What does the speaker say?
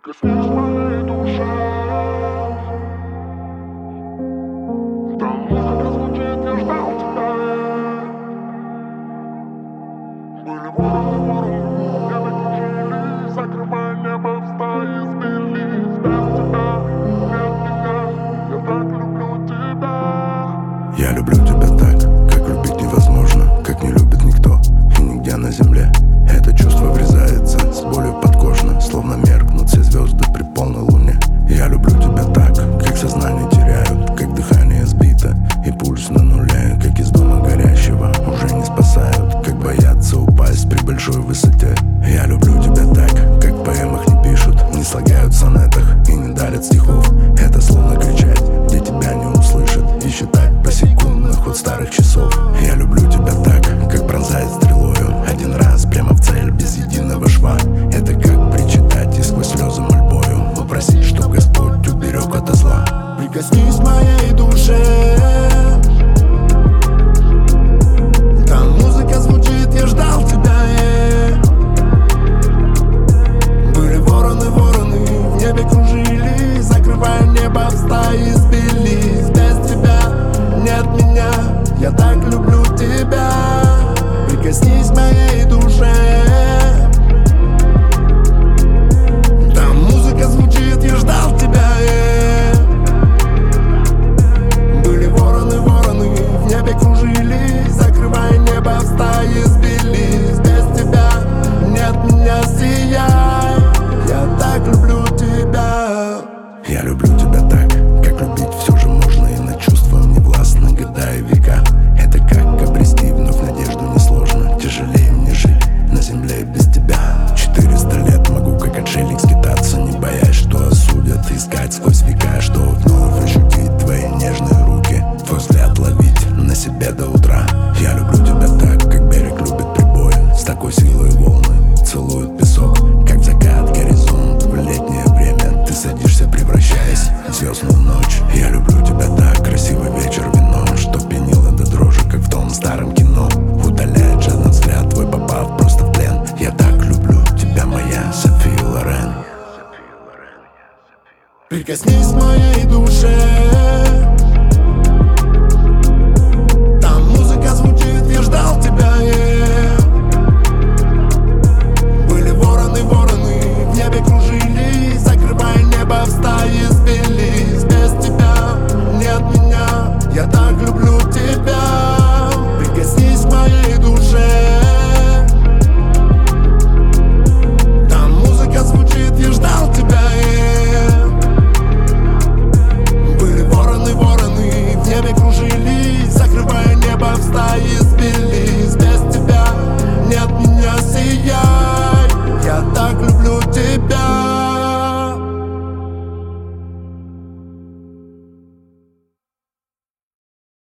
Прикоснись к моей душе. Там музыка звучит, я ждал тебя. Были вороны, небо кружили, закрывая небо в стаи сбились. Без тебя нет меня, я так люблю тебя. Я люблю тебя так, как любить невозможно, как не любит никто и нигде на земле. Это чувство врезается с болью подкожно, словно меркнут все звезды при полной луне. Я люблю тебя так, как сознание теряют, как дыхание сбито и пульс на нуле, как из дома горящего уже не спасают, как боятся упасть при большой высоте. Я люблю тебя так, как в поэмах не пишут, не слагают в сонетах и не дарят стихов. Это словно кричать, где тебя не услышат, и считать по секундам ход старых часов. Я люблю тебя так, как пронзает стрелою один раз прямо в цель, без единого шва. Это как причитать и сквозь слезы мольбою попросить, чтоб Господь уберег ото зла. Прикоснись к моей душе. Там музыка звучит, я ждал тебя. Были вороны, в небе кружили, закрывая небо в стаи сбились. Без тебя нет меня, я так люблю тебя. Прикоснись к моей душе. Там музыка звучит, я ждал тебя. Были вороны, в небе кружили, закрывая небо в стаи сбились. Без тебя нет меня, сияй, я так люблю тебя. Я люблю тебя так, как любить все же можно, и над чувством не властны года и века. Это как обрести вновь надежду несложно, тяжелее мне жить на земле без тебя. 400 лет могу как отшельник скитаться, не боясь, что осудят, искать сквозь века, что вновь ощутить твои нежные руки, твой взгляд ловить на себе до утра. Я люблю тебя так, как берег любит прибой, с такой силой волны целуют песок, как закат горизонт в летнее время. Ты садишься, превращаясь в звездную ночь. Я люблю тебя так, красивый вечер, вино, что пьянило до дрожи, как в том старом кино. Удаляет жадный взгляд твой, попав просто в плен. Я так люблю тебя, моя София Лорен. Прикоснись к моей душе.